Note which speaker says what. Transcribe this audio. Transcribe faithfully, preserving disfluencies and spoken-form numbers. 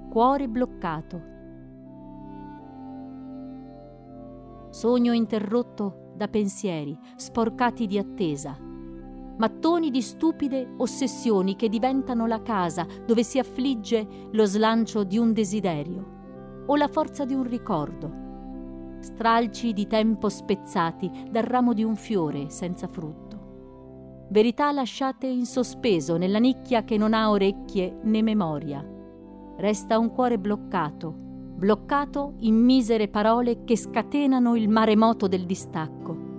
Speaker 1: cuore bloccato. Sogno interrotto da pensieri sporcati di attesa, mattoni di stupide ossessioni che diventano la casa dove si affligge lo slancio di un desiderio o la forza di un ricordo, stralci di tempo spezzati dal ramo di un fiore senza frutto, verità lasciate in sospeso nella nicchia che non ha orecchie né memoria. Resta un cuore bloccato, bloccato in misere parole che scatenano il maremoto del distacco.